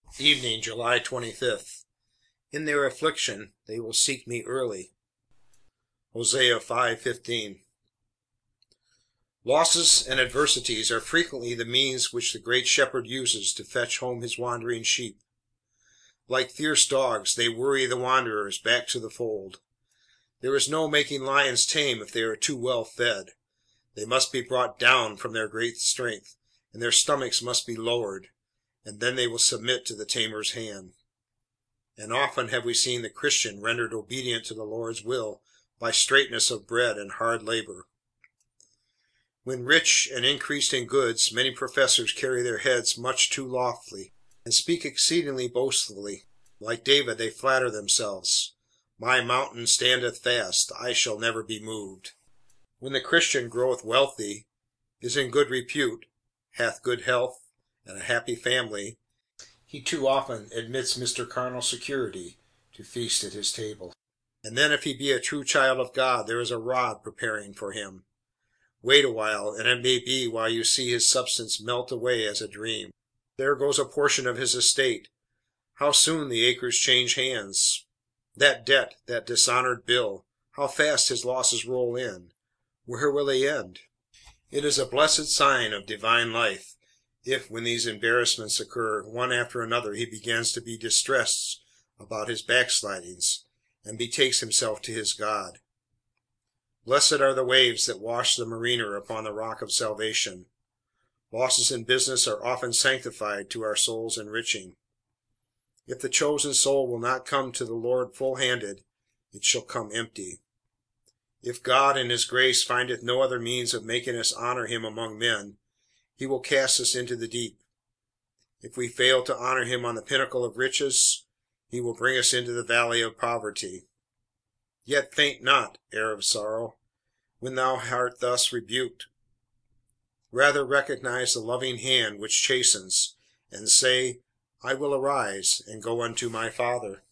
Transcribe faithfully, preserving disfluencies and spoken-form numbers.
Evening, July twenty-fifth. In their affliction they will seek me early. Hosea five fifteen. Losses and adversities are frequently the means which the Great Shepherd uses to fetch home his wandering sheep. Like fierce dogs, they worry the wanderers back to the fold. There is no making lions tame if they are too well fed. They must be brought down from their great strength, and their stomachs must be lowered, and then they will submit to the tamer's hand. And often have we seen the Christian rendered obedient to the Lord's will by straitness of bread and hard labor. When rich and increased in goods, many professors carry their heads much too lofty, and speak exceedingly boastfully. Like David, they flatter themselves, "My mountain standeth fast, I shall never be moved." When the Christian groweth wealthy, is in good repute, hath good health, and a happy family, he too often admits Mister Carnal Security to feast at his table. And then if he be a true child of God, there is a rod preparing for him. Wait awhile, and it may be while you see his substance melt away as a dream. There goes a portion of his estate. How soon the acres change hands! That debt, that dishonored bill, how fast his losses roll in! Where will they end? It is a blessed sign of divine life, if, when these embarrassments occur, one after another, he begins to be distressed about his backslidings, and betakes himself to his God. Blessed are the waves that wash the mariner upon the rock of salvation. Losses in business are often sanctified to our soul's enriching. If the chosen soul will not come to the Lord full-handed, it shall come empty. If God in his grace findeth no other means of making us honour him among men, he will cast us into the deep. If we fail to honour him on the pinnacle of riches, he will bring us into the valley of poverty. Yet faint not, heir of sorrow, when thou art thus rebuked. Rather recognize the loving hand which chastens, and say, "I will arise, and go unto my Father."